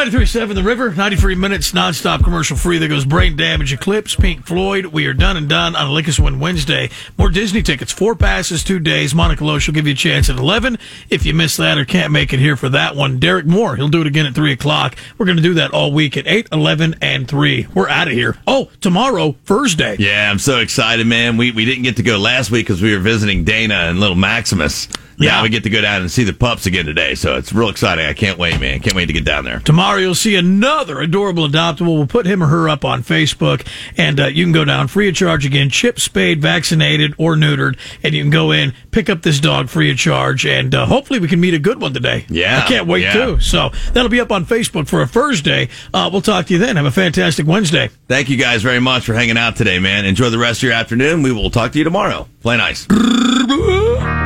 93.7 The River, 93 minutes nonstop commercial free. There goes Brain Damage Eclipse, Pink Floyd. We are done and done on a Lick Us Win Wednesday. More Disney tickets, 4 passes, 2 days. Monica Loesch will give you a chance at 11. If you missed that or can't make it here for that one, Derek Moore, he'll do it again at 3 o'clock. We're going to do that all week at 8, 11, and 3. We're out of here. Oh, tomorrow, Thursday. Yeah, I'm so excited, man. We didn't get to go last week because we were visiting Dana and little Maximus. Yeah. Now we get to go down and see the pups again today, so it's real exciting. I can't wait, man. Can't wait to get down there. Tomorrow you'll see another adorable adoptable. We'll put him or her up on Facebook, and you can go down free of charge again, chipped, spayed, vaccinated, or neutered, and you can go in, pick up this dog free of charge, and hopefully we can meet a good one today. Yeah. I can't wait, too. So that'll be up on Facebook for a Thursday. We'll talk to you then. Have a fantastic Wednesday. Thank you guys very much for hanging out today, man. Enjoy the rest of your afternoon. We will talk to you tomorrow. Play nice.